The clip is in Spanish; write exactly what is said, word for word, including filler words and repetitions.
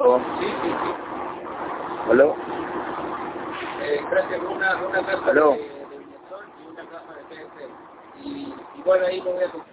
Sí, sí, sí. ¿Aló? Eh, gracias, una, una caja ¿Aló? de, de Biosol y una caja de P S. Y igual ahí lo voy a comprar.